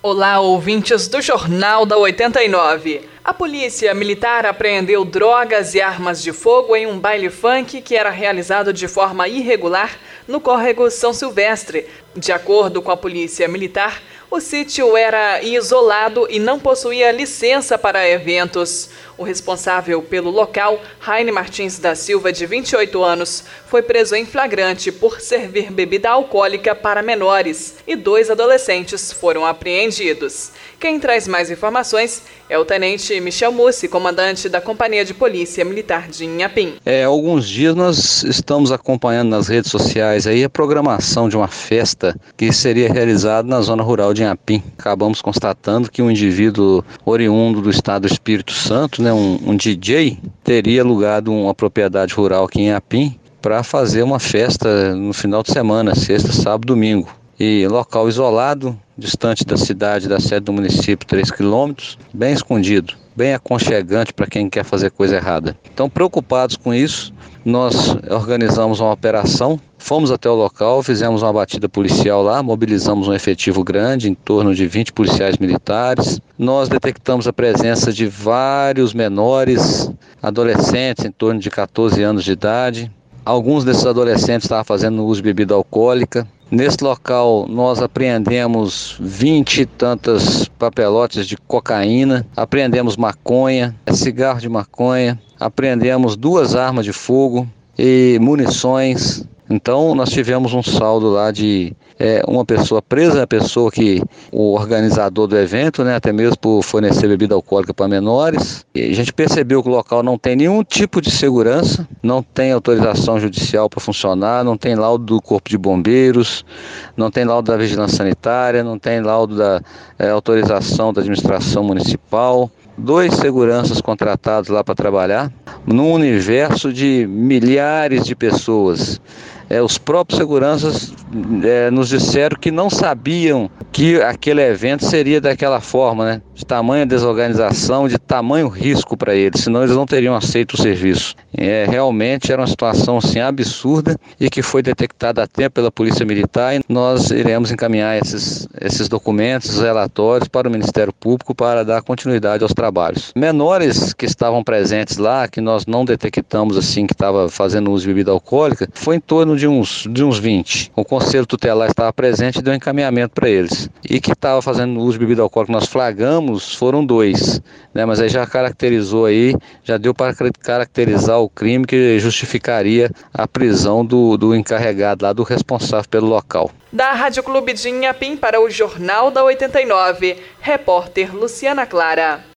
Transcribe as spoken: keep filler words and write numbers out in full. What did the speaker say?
Olá, ouvintes do Jornal da oitenta e nove. A polícia militar apreendeu drogas e armas de fogo em um baile funk que era realizado de forma irregular no córrego São Silvestre. De acordo com a polícia militar, o sítio era isolado e não possuía licença para eventos. O responsável pelo local, Raine Martins da Silva, de vinte e oito anos, foi preso em flagrante por servir bebida alcoólica para menores e dois adolescentes foram apreendidos. Quem traz mais informações é o tenente Michel Mussi, comandante da Companhia de Polícia Militar de Inhapim. É, há alguns dias nós estamos acompanhando nas redes sociais aí a programação de uma festa que seria realizada na zona rural de Inhapim. Acabamos constatando que um indivíduo oriundo do estado do Espírito Santo, né, um, um D J, teria alugado uma propriedade rural aqui em Inhapim para fazer uma festa no final de semana, sexta, sábado, domingo. E local isolado, distante da cidade, da sede do município, três quilômetros, bem escondido, bem aconchegante para quem quer fazer coisa errada. Então, preocupados com isso, nós organizamos uma operação, fomos até o local, fizemos uma batida policial lá, mobilizamos um efetivo grande, em torno de vinte policiais militares. Nós detectamos a presença de vários menores, adolescentes, em torno de catorze anos de idade. Alguns desses adolescentes estavam fazendo uso de bebida alcoólica. Nesse local nós apreendemos vinte e tantas papelotes de cocaína, apreendemos maconha, cigarro de maconha, apreendemos duas armas de fogo e munições. Então nós tivemos um saldo lá de é, uma pessoa presa, a pessoa que, o organizador do evento, né, até mesmo por fornecer bebida alcoólica para menores. E a gente percebeu que o local não tem nenhum tipo de segurança, não tem autorização judicial para funcionar, não tem laudo do Corpo de Bombeiros, não tem laudo da Vigilância Sanitária, não tem laudo da é, autorização da administração municipal. Dois seguranças contratados lá para trabalhar, num universo de milhares de pessoas. É, os próprios seguranças é, nos disseram que não sabiam que aquele evento seria daquela forma, né? De tamanha desorganização, de tamanho risco para eles, senão eles não teriam aceito o serviço. É, realmente era uma situação assim, absurda e que foi detectada a tempo pela Polícia Militar, e nós iremos encaminhar esses, esses documentos, relatórios para o Ministério Público para dar continuidade aos trabalhos. Menores que estavam presentes lá, que nós não detectamos assim que estava fazendo uso de bebida alcoólica, foi em torno de uns, de uns vinte. O Conselho Tutelar estava presente e deu encaminhamento para eles. E que estava fazendo uso de bebida alcoólica, nós flagramos, foram dois, né? Mas aí já caracterizou aí, já deu para caracterizar o crime que justificaria a prisão do, do encarregado lá, do responsável pelo local. Da Rádio Clube de Inhapim para o Jornal da oitenta e nove, repórter Luciana Clara.